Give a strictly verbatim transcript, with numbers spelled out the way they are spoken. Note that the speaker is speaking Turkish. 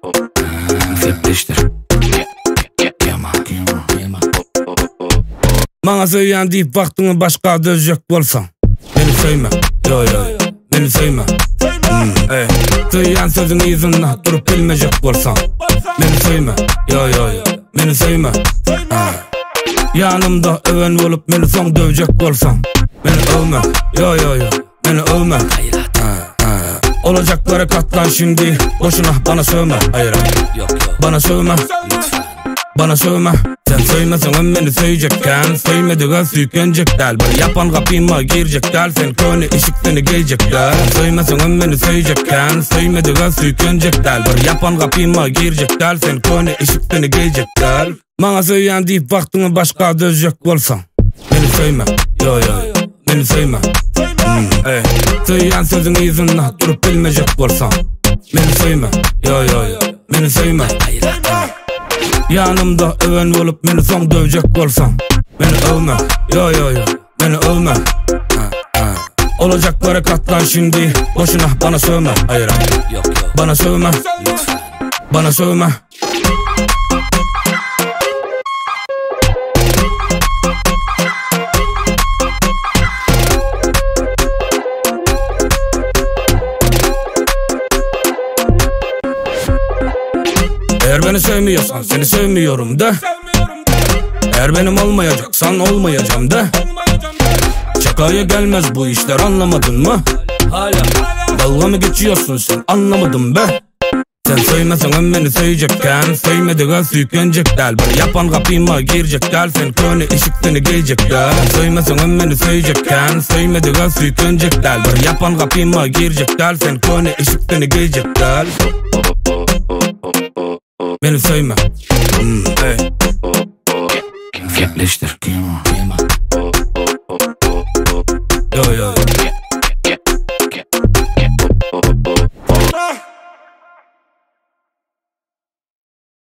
Sertleştir. Bana söyleyen deyip vaktini başka dözecek bolsan beni söyleme, yo yo beni söyleme. Hmm, ey. Söyleyen sözün yüzüne durup bilmeyecek bolsan beni söyleme, yo yo yo beni söyleme. Ha. Yanımda öven olup beni son dövecek bolsan beni övme, yo yo yo beni övme. Ha, ha. Olacaklara katlan şimdi, boşuna bana sövme. Hayır hayır, yok yok bana sövme, bana sövme. Sen söylmesen beni söyleyecekken, söylemediğin sükünecek del. Böyle yapan kapıma girecek del, sen köyne ışık seni gelecek del. Sen söylmesen beni söyleyecekken, söylemediğin sükünecek del. Böyle yapan kapıma girecek del, sen köyne ışık seni gelecek del. Bana söyleyen deyip vaktini başka dözecek bolsan beni söyleme, yo yo beni söyleme. Hmm, ey. Söyleyen sözün yüzüne durup bilmeyecek bolsan beni söyleme, yo yo yo beni söyleme. Yanımda öven olup beni son dövecek bolsan beni övme, yo yo yo beni övme. Ha, ha. Olacaklara katlan şimdi, boşuna bana sövme. Hayır hayır, yok yok bana sövme, lütfen bana sövme. Eğer beni sevmiyorsan seni sevmiyorum de. Eğer benim olmayacaksan olmayacağım de. Şakaya gelmez bu işler, anlamadın mı? Hala dalga mı geçiyorsun sen, anlamadım be. Sen söylmesen beni söyleyecekken, söylemediğin sükünecek del. Böyle yapan kapıma girecek del, sen köyne ışık seni gelecek del. Sen söylmesen beni söyleyecekken, söylemediğin sükünecek del. Böyle yapan kapıma girecek del, sen köyne ışık seni gelecek del. Beni söyleme. Hmm, ey. Sertleştir. Yo yo.